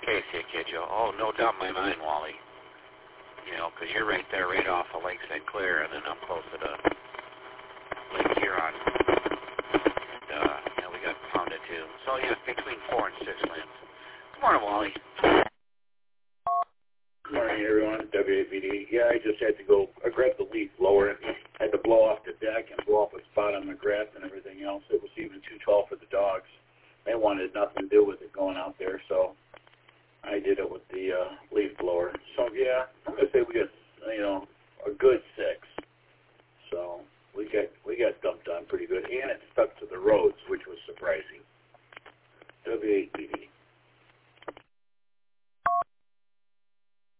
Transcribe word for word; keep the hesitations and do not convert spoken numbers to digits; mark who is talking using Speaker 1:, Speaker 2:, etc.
Speaker 1: Okay, see you, kid Joe. Oh, no doubt in my mind, Wally. You know, because you're right there, right off of Lake Saint Clair, and then I'm close to the Lake Huron. And, uh, yeah, we got pounded too. So, yeah, between four and six winds. Good morning, Wally.
Speaker 2: Good morning, everyone. W A B D. Yeah, I just had to go. I grabbed the leaf blower and had to blow off the deck and blow off a spot on the grass and everything else. It was even too tall for the dogs. They wanted nothing to do with it going out there, so I did it with the uh, leaf blower. So, yeah, I'm going to say we got, you know, a good six. So we got we got dumped on pretty good, and it stuck to the roads, which was surprising. W A B D.